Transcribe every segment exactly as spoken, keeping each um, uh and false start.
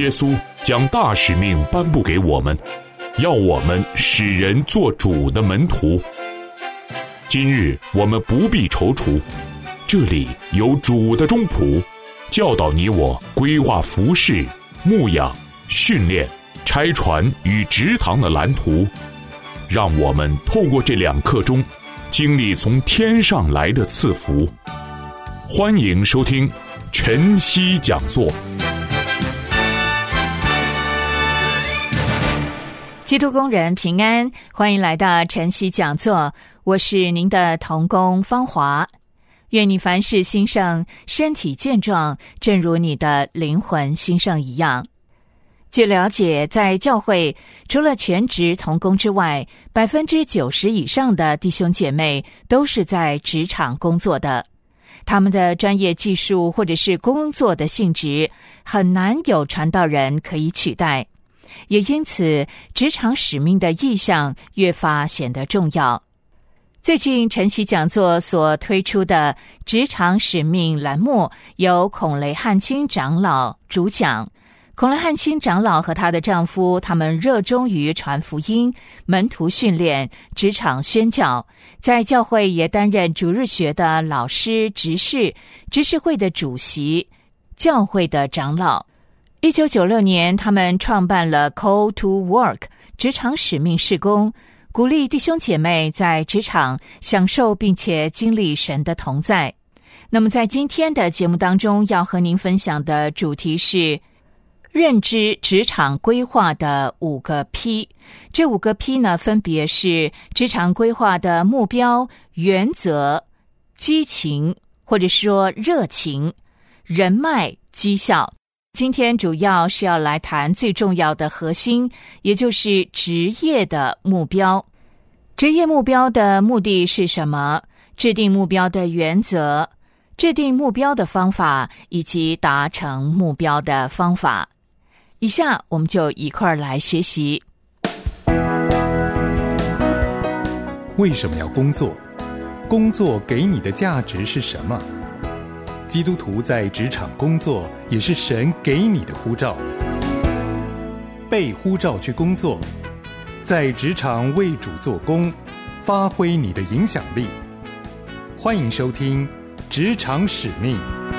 稣将大使命颁布给我们，要我们使人做主的门徒。今日我们不必踌躇，这里有主的中仆，教导你我规划服事、牧养、训练、拆船与植堂的蓝图，让我们透过这两刻钟，经历从天上来的赐福。欢迎收听晨曦讲座。 基督工人平安，欢迎来到晨曦讲座，我是您的同工芳华。愿你凡事兴盛，身体健壮，正如你的灵魂兴盛一样。据了解，在教会除了全职同工之外，百分之九十以上的弟兄姐妹都是在职场工作的。他们的专业技术或者是工作的性质，很难有传道人可以取代。也因此，职场使命的意向越发显得重要。最近晨曦讲座所推出的职场使命栏目，由孔雷汉卿长老主讲。孔雷汉卿长老和她的丈夫，他们热衷于传福音、门徒训练、职场宣教，在教会也担任主日学的老师、执事、执事会的主席、教会的长老。一九九六年，他们创办了 Call to Work 职场使命事工，鼓励弟兄姐妹在职场享受并且经历神的同在。那么在今天的节目当中，要和您分享的主题是认知职场规划的五个 P。 这五个 P 呢，分别是职场规划的目标、原则、激情或者说热情、人脉、绩效。今天主要是要来谈最重要的核心，也就是职业的目标。职业目标的目的是什么？制定目标的原则，制定目标的方法，以及达成目标的方法。以下我们就一块儿来学习。 为什么要工作？工作给你的价值是什么？基督徒在职场工作，也是神给你的呼召。被呼召去工作，在职场为主做工，发挥你的影响力。欢迎收听《职场使命》。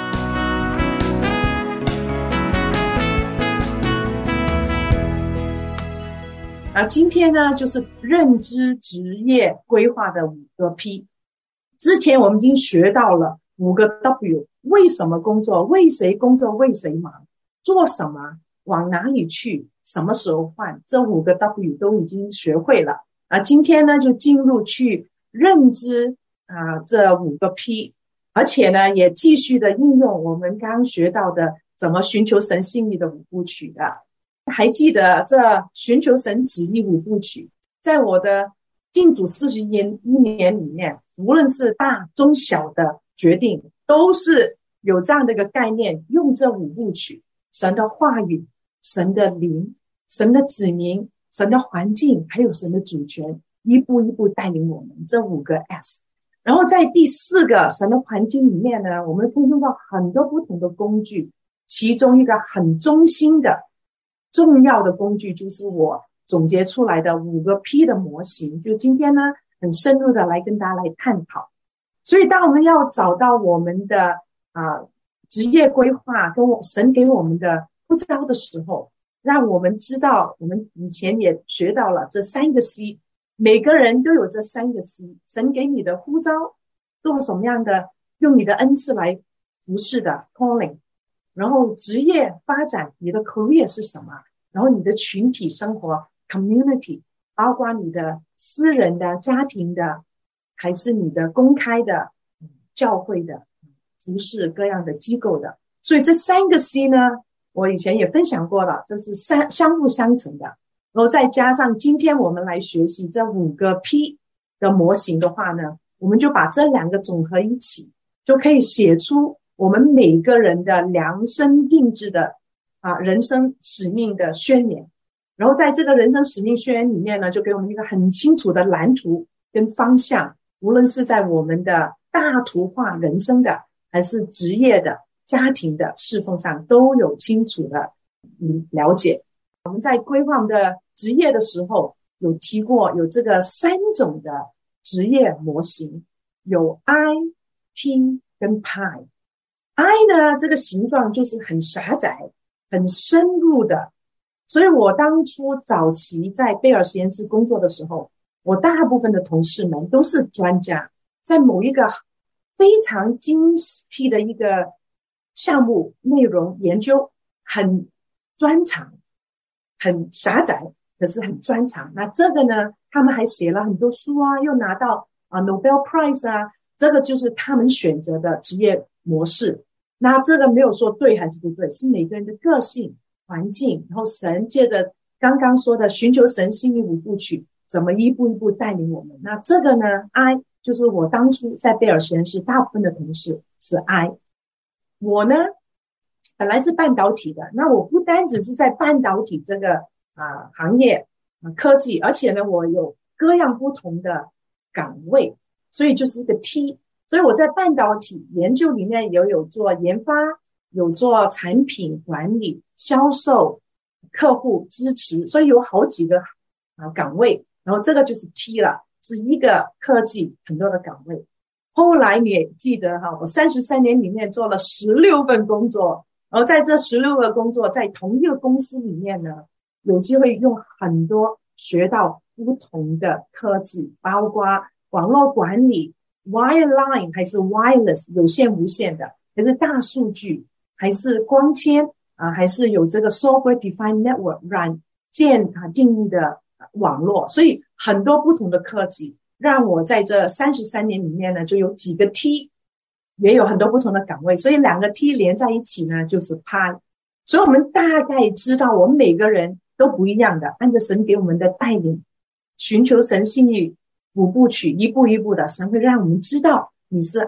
而今天呢，就是认知职业规划的五个 P。 之前我们已经学到了五个 W， 为什么工作，为谁工作，为谁忙，做什么，往哪里去，什么时候换，这五个 W 都已经学会了。啊，今天呢就进入去认知啊这五个 P， 而且呢也继续的应用我们刚刚学到的怎么寻求神心意的五部曲的。还记得这寻求神旨意五部曲，在我的信主四十一年里面，无论是大中小的决定，都是有这样的一个概念，用这五部曲，神的话语、神的灵、神的子民、神的环境，还有神的主权，一步一步带领我们，这五个 S。 然后在第四个神的环境里面呢，我们会用到很多不同的工具，其中一个很中心的重要的工具，就是我总结出来的五个 P 的模型，就今天呢很深入的来跟大家来探讨。所以当我们要找到我们的啊、呃、职业规划跟我神给我们的呼召的时候，让我们知道，我们以前也学到了这三个 C， 每个人都有这三个 C， 神给你的呼召，做什么样的，用你的恩赐来服侍的 calling，然后职业发展，你的 career 是什么，然后你的群体生活 community， 包括你的私人的、家庭的，还是你的公开的、教会的、服侍各样的机构的。所以这三个 C 呢，我以前也分享过了，这是相相互相成的。然后再加上今天我们来学习这五个 P 的模型的话呢，我们就把这两个总合一起，就可以写出我们每个人的量身定制的啊人生使命的宣言。然后在这个人生使命宣言里面呢，就给我们一个很清楚的蓝图跟方向，无论是在我们的大图画人生的，还是职业的、家庭的侍奉上，都有清楚的你了解。我们在规划我们的职业的时候，有提过有这个三种的职业模型，有 I、T 跟 Pi。I 呢，这个形状就是很狭窄、很深入的。所以我当初早期在贝尔实验室工作的时候，我大部分的同事们都是专家，在某一个非常精辟的一个项目内容研究，很专长，很狭窄，可是很专长。那这个呢，他们还写了很多书啊，又拿到啊 Nobel Prize 啊，这个就是他们选择的职业模式。那这个没有说对还是不对，是每个人的个性、环境，然后神借着刚刚说的寻求神心意五部曲，怎么一步一步带领我们。那这个呢 I 就是我当初在贝尔实验室大部分的同事是 I。 我呢本来是半导体的，那我不单只是在半导体这个啊、呃、行业啊、呃、科技，而且呢我有各样不同的岗位，所以就是一个 T。 所以我在半导体研究里面也有做研发，有做产品管理、销售、客户支持，所以有好几个啊岗位。然后这个就是 T 了，是一个科技很多的岗位。后来你也记得哈，我三十三年里面做了十六份工作，然后在这十六个工作，在同一个公司里面呢，有机会用很多学到不同的科技，包括网络管理 wireline 还是 wireless 有线无线的，还是大数据，还是光纤啊，还是有这个 software defined network 软件啊定义的网络。所以很多不同的科技让我在这三十三年里面呢，就有几个 T， 也有很多不同的岗位，所以两个 T 连在一起呢就是 Pi。 所以我们大概知道我们每个人都不一样的，按照神给我们的带领，寻求神心意五部曲，一步一步的，神会让我们知道你是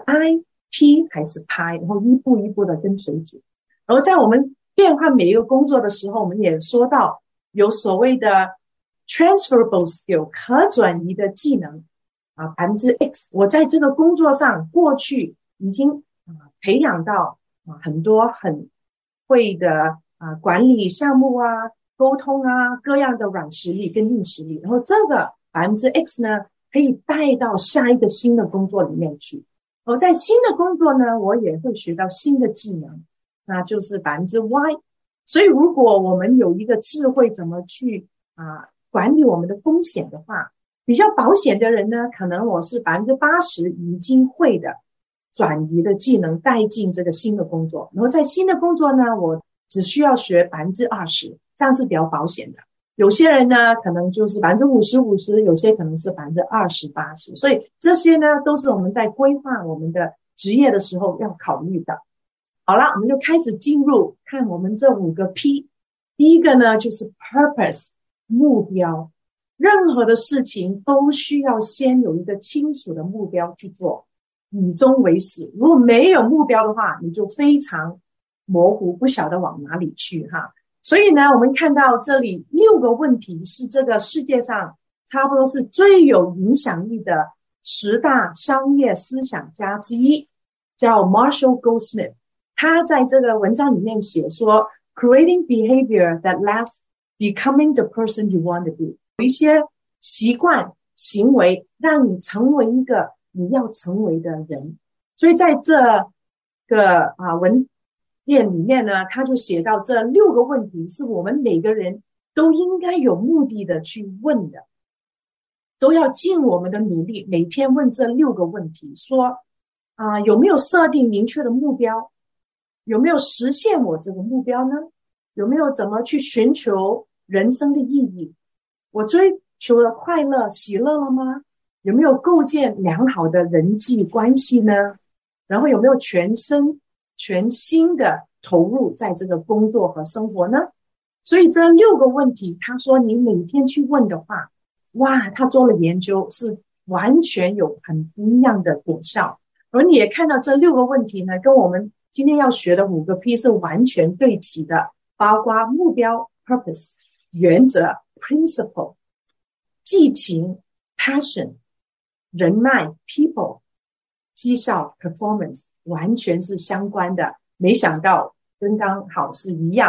I、T 还是 Pi， 然后一步一步的跟随主。然后在我们变换每一个工作的时候，我们也说到有所谓的 transferable skill 可转移的技能啊，百分之 X， 我在这个工作上过去已经啊培养到啊很多很会的啊管理项目啊、沟通啊各样的软实力跟硬实力，然后这个百分之 X 呢可以带到下一个新的工作里面去。而在新的工作呢，我也会学到新的技能，那就是百分之 Y。 所以如果我们有一个智慧怎么去啊管理我们的风险的话，比较保险的人呢，可能我是百分之八十已经会的转移的技能带进这个新的工作，然后在新的工作呢，我只需要学百分之二十，这样是比较保险的。有些人呢可能就是百分之五十五十，有些可能是百分之二十八十，所以这些呢都是我们在规划我们的职业的时候要考虑的。好了，我们就开始进入看我们这五个 P。 第一个呢就是 purpose 目标，任何的事情都需要先有一个清楚的目标去做，以终为始。如果没有目标的话，你就非常模糊，不晓得往哪里去哈。所以呢，我们看到这里六个问题是这个世界上差不多是最有影响力的十大商业思想家之一，叫 Marshall Goldsmith。 他在这个文章里面写说 Creating behavior that lasts becoming the person you want to be， 有一些习惯行为让你成为一个你要成为的人。所以在这个啊文页里面呢，他就写到这六个问题是我们每个人都应该有目的的去问的，都要尽我们的努力每天问这六个问题，说啊有没有设定明确的目标，有没有实现我这个目标呢？有没有怎么去寻求人生的意义？我追求了快乐喜乐了吗？有没有构建良好的人际关系呢？然后有没有全身全心的投入在这个工作和生活呢？所以这六个问题，他说你每天去问的话，哇，他做了研究是完全有很不一样的果效。而你也看到这六个问题呢，跟我们今天要学的五个 P 是完全对齐的，包括目标 purpose、 原则 principle、 激情 passion、 人脉 people、 绩效 performance， 完全是相关的。没想到跟刚好是一样。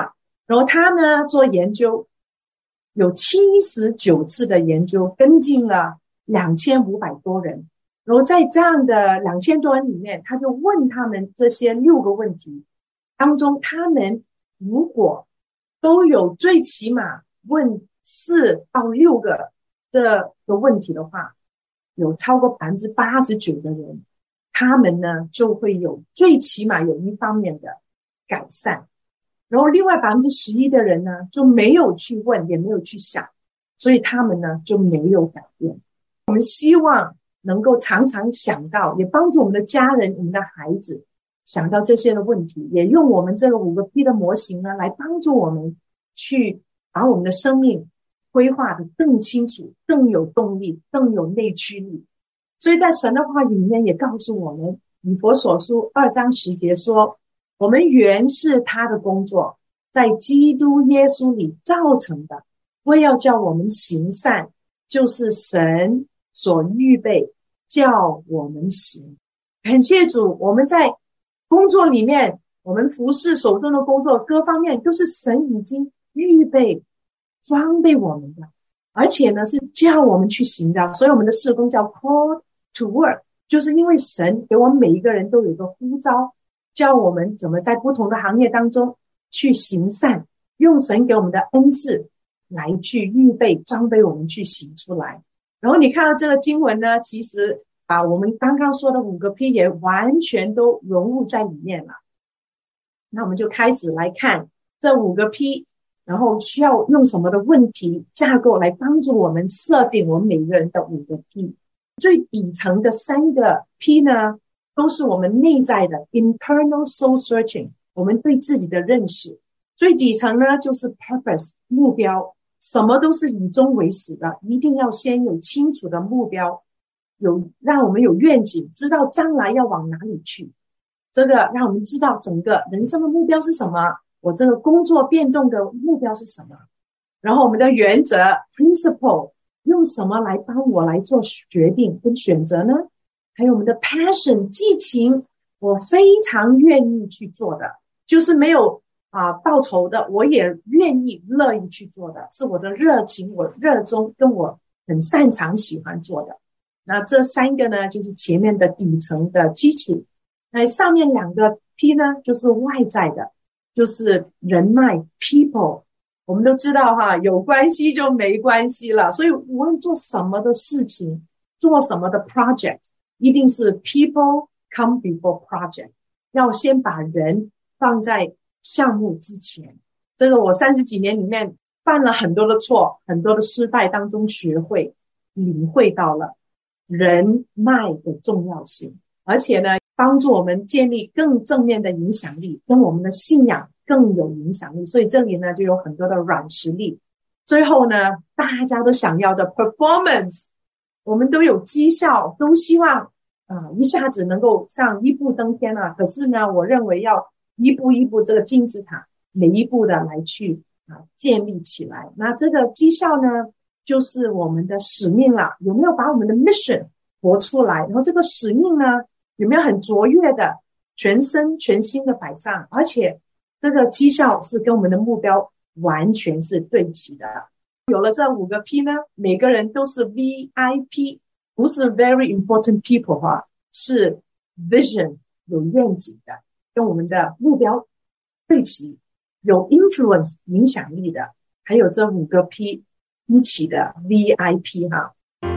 然后他呢做研究，有七十九次的研究，跟进了两千五百多人。然后在这样的两千多人里面，他就问他们这些六个问题当中，他们如果都有最起码问四到六个的的问题的话，有超过百分之八十九的人，他们呢就会有最起码有一方面的改善。然后另外百分之十一的人呢就没有去问，也没有去想，所以他们呢就没有改变。我们希望能够常常想到，也帮助我们的家人、我们的孩子想到这些的问题，也用我们这个五个 P 的模型呢，来帮助我们去把我们的生命规划得更清楚、更有动力、更有内驱力。所以在神的话语里面也告诉我们，以弗所书二章十节说，我们原是他的工作，在基督耶稣里造成的，为要叫我们行善，就是神所预备叫我们行。感谢主，我们在工作里面，我们服侍手中的工作各方面都是神已经预备装备我们的，而且呢是叫我们去行的。所以我们的事工叫 call to work， 就是因为神给我们每一个人都有一个呼召，教我们怎么在不同的行业当中去行善，用神给我们的恩赐来去预备装备我们去行出来。然后你看到这个经文呢，其实把我们刚刚说的五个 P 也完全都融入在里面了。那我们就开始来看这五个 P， 然后需要用什么的问题架构来帮助我们设定我们每个人的五个 P。 最底层的三个 P 呢，都是我们内在的 internal soul searching， 我们对自己的认识。最底层呢就是 purpose， 目标，什么都是以终为始的，一定要先有清楚的目标，有让我们有愿景，知道将来要往哪里去，这个让我们知道整个人生的目标是什么，我这个工作变动的目标是什么。然后我们的原则 principle， 用什么来帮我来做决定跟选择呢？还有我们的 passion 激情，我非常愿意去做的，就是没有啊报酬的，我也愿意乐意去做的，是我的热情，我热衷跟我很擅长喜欢做的。那这三个呢就是前面的底层的基础。那上面两个 P 呢就是外在的，就是人脉 people。 我们都知道哈，有关系就没关系了，所以无论做什么的事情，做什么的 project， 一定是 people come before project， 要先把人放在项目之前。这个我三十几年里面犯了很多的错，很多的失败当中学会领会到了人脉的重要性，而且呢帮助我们建立更正面的影响力，跟我们的信仰更有影响力。所以这里呢就有很多的软实力。最后呢大家都想要的 performance， 我们都有绩效，都希望啊、呃、一下子能够上一步登天啊。可是呢我认为要一步一步这个金字塔每一步的来去啊建立起来。那这个绩效呢就是我们的使命了，有没有把我们的 mission 活出来？然后这个使命呢有没有很卓越的全身全心的摆上？而且这个绩效是跟我们的目标完全是对齐的。有了这五个 P 呢，每个人都是 V I P， 不是 very important people 哈，是 vision 有愿景的，跟我们的目标对齐，有 influence 影响力的，还有这五个 P 一起的 V I P 哈。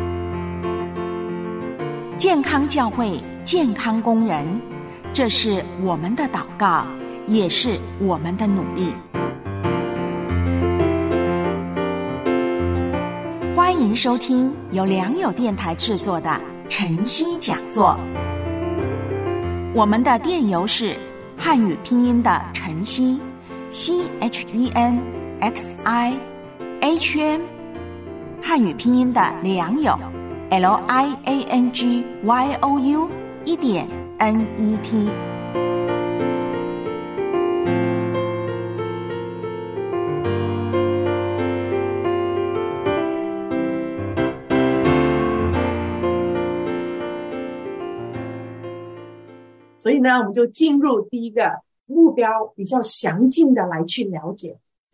健康教会，健康工人，这是我们的祷告，也是我们的努力。欢迎收听由良友电台制作的晨曦讲座。我们的电邮是汉语拼音的晨曦 C H E N X I H M， 汉语拼音的良友 L I A N G Y O U 一点 N E T。 所以呢我们就进入第一个目标，比较详尽的来去了解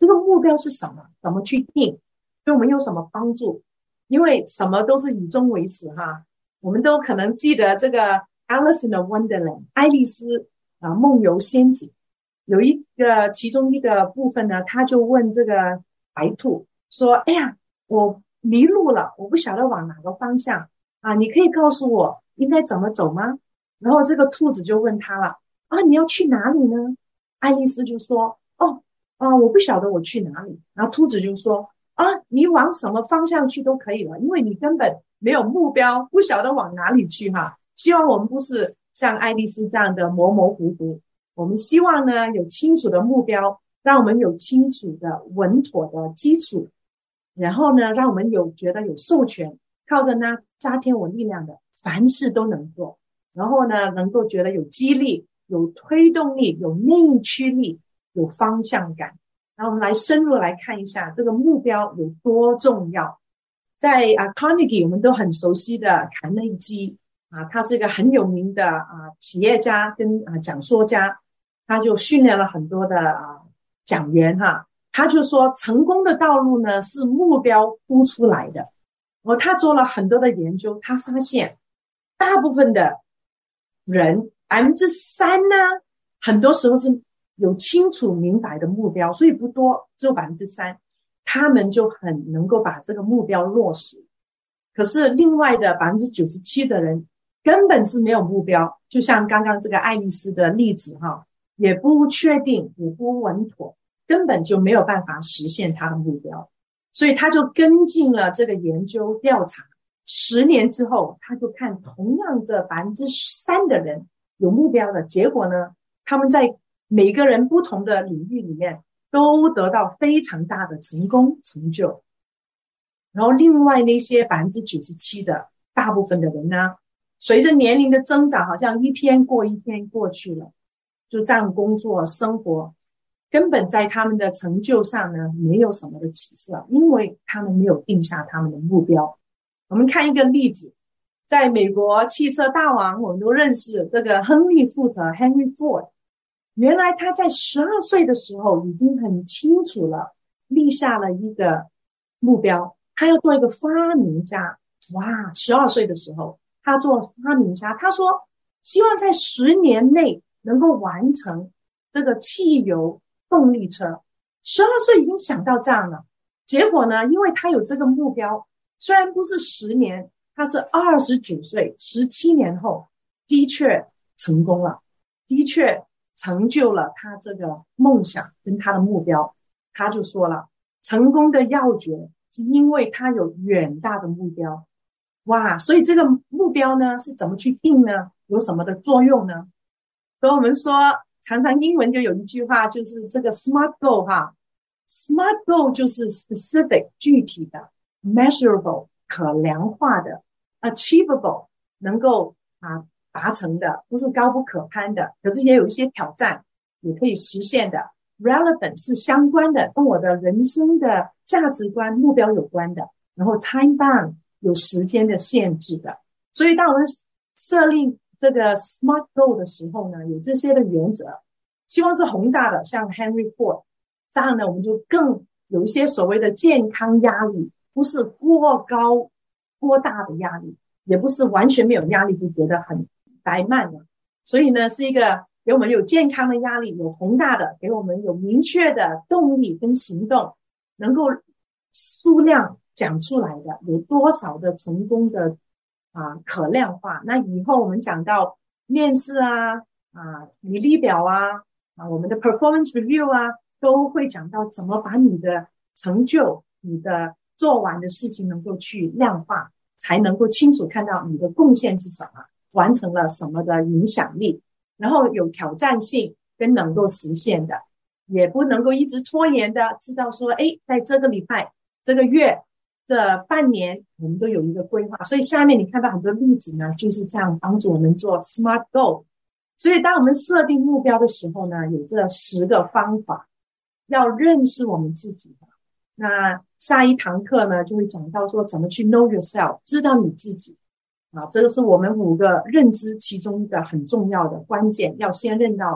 这个目标是什么，怎么去定，对我们有什么帮助。因为什么都是以终为始哈，我们都可能记得这个 Alice in the Wonderland 爱丽丝啊梦游仙境，有一个其中一个部分呢，他就问这个白兔说，哎呀，我迷路了，我不晓得往哪个方向啊，你可以告诉我应该怎么走吗？然后这个兔子就问他了，啊，你要去哪里呢？爱丽丝就说，哦啊，我不晓得我去哪里。然后兔子就说，啊，你往什么方向去都可以了，因为你根本没有目标，不晓得往哪里去哈。希望我们不是像爱丽丝这样的模模糊糊，我们希望呢有清楚的目标，让我们有清楚的稳妥的基础，然后呢让我们有觉得有授权，靠着呢加添我力量的凡事都能做，然后呢能够觉得有激励，有推动力，有内驱力，有方向感。然后我们来深入来看一下这个目标有多重要。在啊 Carnegie 我们都很熟悉的卡内基啊，他是一个很有名的啊企业家跟啊讲说家，他就训练了很多的啊讲员哈，他就说成功的道路呢是目标铺出来的。哦，他做了很多的研究，他发现大部分的人百分之三呢，很多时候是有清楚明白的目标，所以不多，只有百分之三，他们就很能够把这个目标落实。可是另外的百分之九十七的人根本是没有目标，就像刚刚这个爱丽丝的例子哈，也不确定，也不稳妥，根本就没有办法实现他的目标。所以他就跟进了这个研究调查，十年之后，他就看同样这百分之三的人有目标的结果呢，他们在每个人不同的领域里面都得到非常大的成功成就。然后另外那些百分之九十七的大部分的人呢，随着年龄的增长，好像一天过一天过去了，就这样工作生活，根本在他们的成就上呢没有什么的起色，因为他们没有定下他们的目标。我们看一个例子，在美国汽车大王，我们都认识这个亨利·福特 Henry Ford， 原来他在十二岁的时候已经很清楚了，立下了一个目标，他要做一个发明家。哇，十二岁的时候他做发明家，他说希望在十年内能够完成这个汽油动力车。十二岁已经想到这样了，结果呢，因为他有这个目标，虽然不是十年，他是二十九岁，十七年后的确成功了，的确成就了他这个梦想跟他的目标。他就说了，成功的要诀是因为他有远大的目标。哇，所以这个目标呢是怎么去定呢？有什么的作用呢？所以我们说常常英文就有一句话，就是这个 SMART goal 哈 SMART goal 就是 specific 具体的， measurable 可量化的， achievable 能够啊达成的，不是高不可攀的，可是也有一些挑战也可以实现的， relevant 是相关的，跟我的人生的价值观目标有关的，然后 time bound 有时间的限制的。所以当我们设立这个 SMART goal 的时候呢，有这些的原则，希望是宏大的，像 Henry Ford 这样呢，我们就更有一些所谓的健康压力，不是过高过大的压力，也不是完全没有压力就觉得很怠慢了。所以呢，是一个给我们有健康的压力，有宏大的，给我们有明确的动力跟行动，能够数量讲出来的，有多少的成功的啊可量化。那以后我们讲到面试啊啊履历表啊啊我们的 performance review 啊，都会讲到怎么把你的成就，你的做完的事情能够去量化，才能够清楚看到你的贡献是什么，完成了什么的影响力，然后有挑战性跟能够实现的，也不能够一直拖延的，知道说诶在这个礼拜这个月这半年我们都有一个规划。所以下面你看到很多例子呢，就是这样帮助我们做 SMART goal。 所以当我们设定目标的时候呢，有这十个方法要认识我们自己的。那下一堂课呢就会讲到说怎么去 know yourself， 知道你自己啊，这个是我们五个认知其中一个很重要的关键，要先认到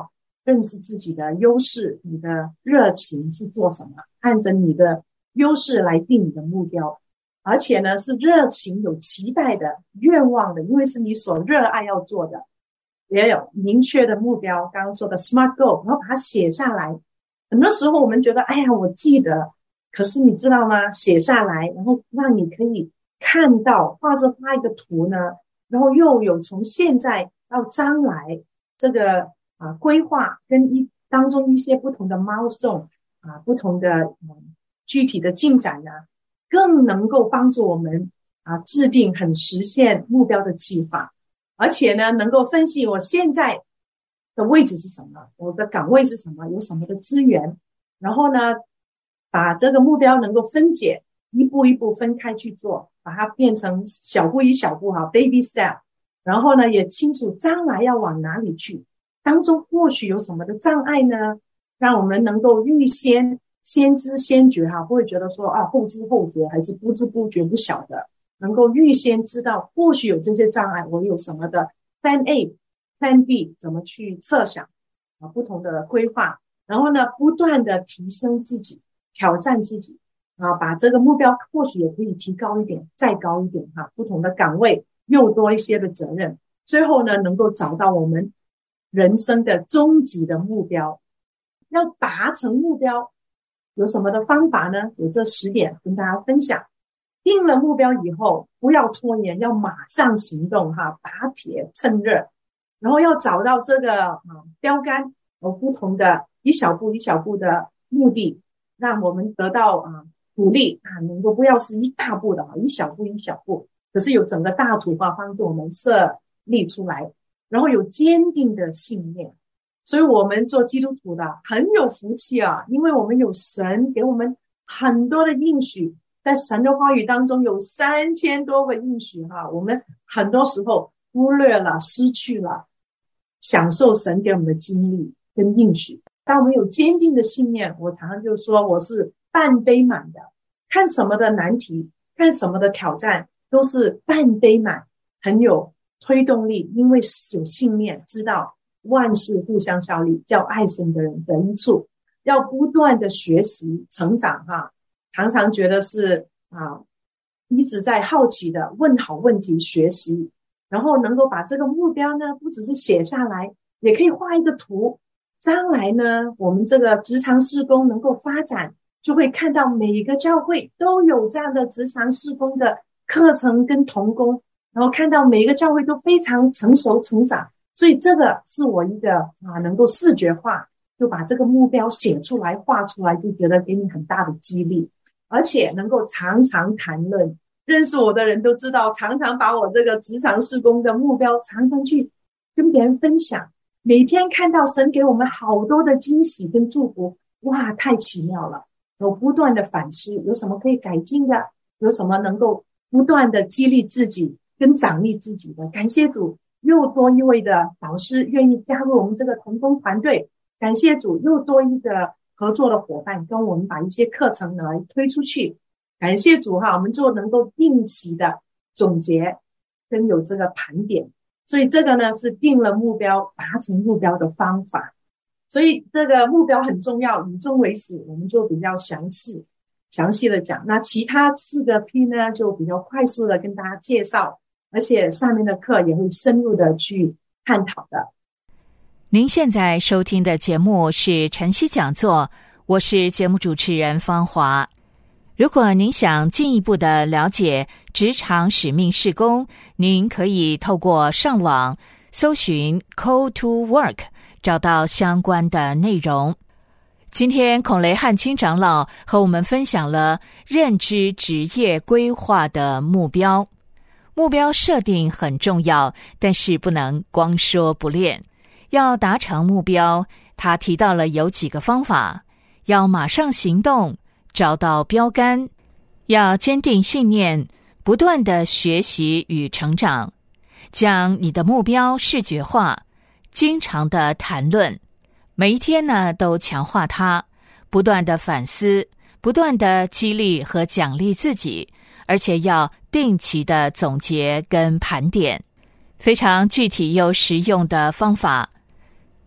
认识自己的优势，你的热情是做什么，按着你的优势来定你的目标，而且呢是热情有期待的愿望的，因为是你所热爱要做的，也有明确的目标，刚刚说的 SMART goal， 然后把它写下来。很多时候我们觉得哎呀我记得，可是你知道吗，写下来然后让你可以看到，画着画一个图呢，然后又有从现在到将来这个啊规划跟一当中一些不同的 milestone 啊不同的、嗯、具体的进展呢，更能够帮助我们啊制定很实现目标的计划，而且呢能够分析我现在的位置是什么，我的岗位是什么，有什么的资源，然后呢把这个目标能够分解，一步一步分开去做，把它变成小步一小步哈 baby step， 然后呢也清楚将来要往哪里去，当中或许有什么的障碍呢，让我们能够预先先知先觉哈，不会觉得说啊后知后觉还是不知不觉不晓得，能够预先知道或许有这些障碍，我有什么的 plan A plan B 怎么去测想啊不同的规划，然后呢不断的提升自己，挑战自己啊，把这个目标或许也可以提高一点，再高一点哈，不同的岗位又多一些的责任，最后呢能够找到我们人生的终极的目标。要达成目标有什么的方法呢？有这十点跟大家分享。定了目标以后不要拖延，要马上行动哈，打铁趁热，然后要找到这个啊标杆，有不同的一小步一小步的目的，让我们得到啊鼓励啊，能够不要是一大步的啊，一小步一小步，可是有整个大图画帮助我们设立出来，然后有坚定的信念。所以我们做基督徒的很有福气啊，因为我们有神给我们很多的应许，在神的话语当中有三千多个应许哈，我们很多时候忽略了，失去了享受神给我们的经历跟应许。当我们有坚定的信念，我常常就说我是半杯满的，看什么的难题，看什么的挑战都是半杯满，很有推动力，因为有信念，知道万事互相效力，叫爱神的人得益处，要不断的学习成长哈，常常觉得是啊，一直在好奇的问好问题学习，然后能够把这个目标呢不只是写下来，也可以画一个图，将来呢我们这个职场事工能够发展，就会看到每一个教会都有这样的职场事工的课程跟同工，然后看到每一个教会都非常成熟成长，所以这个是我一个啊能够视觉化，就把这个目标写出来画出来，就觉得给你很大的激励，而且能够常常谈论，认识我的人都知道，常常把我这个职场事工的目标常常去跟别人分享，每天看到神给我们好多的惊喜跟祝福，哇太奇妙了，有不断的反思，有什么可以改进的，有什么能够不断的激励自己跟奖励自己的，感谢主又多一位的导师愿意加入我们这个同工团队，感谢主又多一个合作的伙伴跟我们把一些课程呢推出去，感谢主哈，我们就能够定期的总结跟有这个盘点，所以这个呢是定了目标达成目标的方法，所以这个目标很重要，以终为始，我们就比较详细详细的讲，那其他四个 P 呢就比较快速的跟大家介绍，而且上面的课也会深入的去探讨的。 您现在收听的节目是晨曦讲座，我是节目主持人方华。如果您想进一步的了解职场使命事工，您可以透过上网搜寻 Call to Work， 找到相关的内容。今天孔雷汉卿长老和我们分享了认知职业规划的目标。目标设定很重要，但是不能光说不练。要达成目标，他提到了有几个方法，要马上行动，找到标杆，要坚定信念，不断的学习与成长，将你的目标视觉化，经常的谈论，每一天呢都强化它，不断的反思，不断的激励和奖励自己，而且要定期的总结跟盘点，非常具体又实用的方法。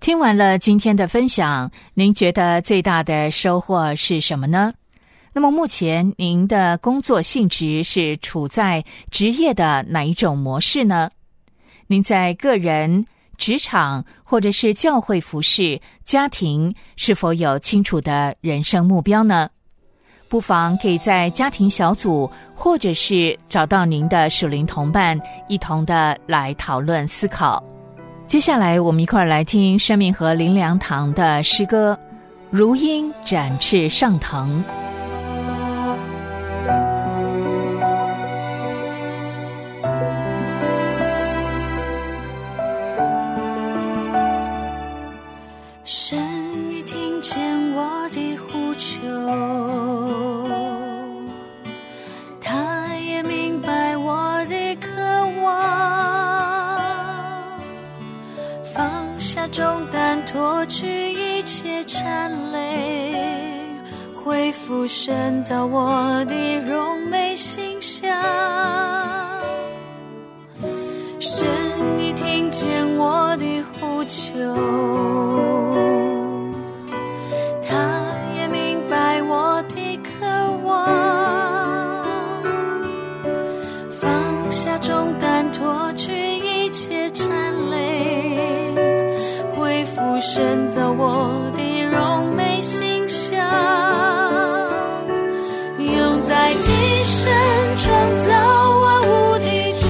听完了今天的分享，您觉得最大的收获是什么呢？那么目前您的工作性质是处在职业的哪一种模式呢？您在个人、职场或者是教会服事、家庭是否有清楚的人生目标呢？不妨可以在家庭小组或者是找到您的属灵同伴，一同的来讨论思考。接下来我们一块儿来听生命河灵粮堂的诗歌《如鹰展翅上腾》。 神已听见我的呼求，他也明白我的渴望，放下重担，脱去一切缠累，恢复神造我的荣美形象。神已听见我的呼求，下重担，脱去一切缠累，恢复神造我的荣美形象，用在地神创造万物的主，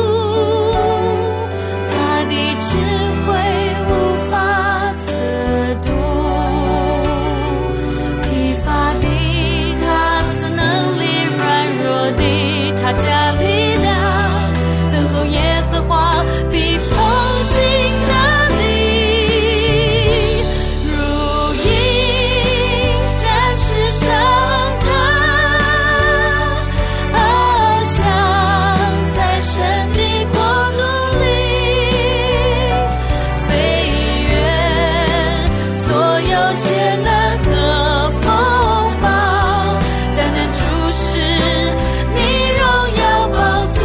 他的智慧无法测度，疲乏的他赐能力，软弱的他加力，必重新得力，如鹰展翅上腾，翱翔在神的国度里，飞越所有艰难和风暴，单单注视你荣耀宝座。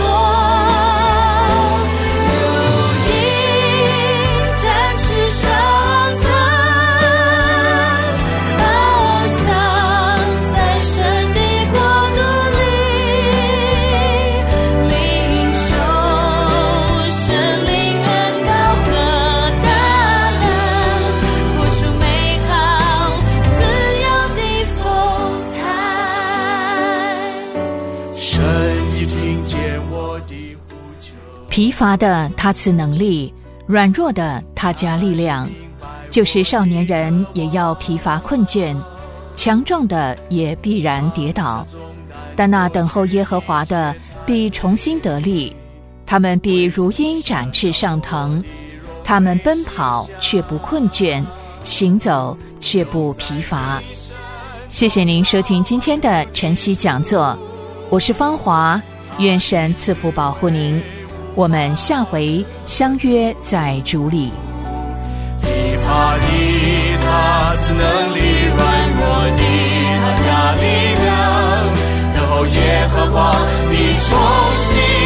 疲乏的他赐能力，软弱的他加力量。就是少年人也要疲乏困倦，强壮的也必然跌倒。但那等候耶和华的必重新得力，他们必如鹰展翅上腾，他们奔跑却不困倦，行走却不疲乏。谢谢您收听今天的晨曦讲座，我是芳华，愿神赐福保护您。我们下回相约在主里。 疲乏的他赐能力，软弱的他加力量，等候耶和华必重新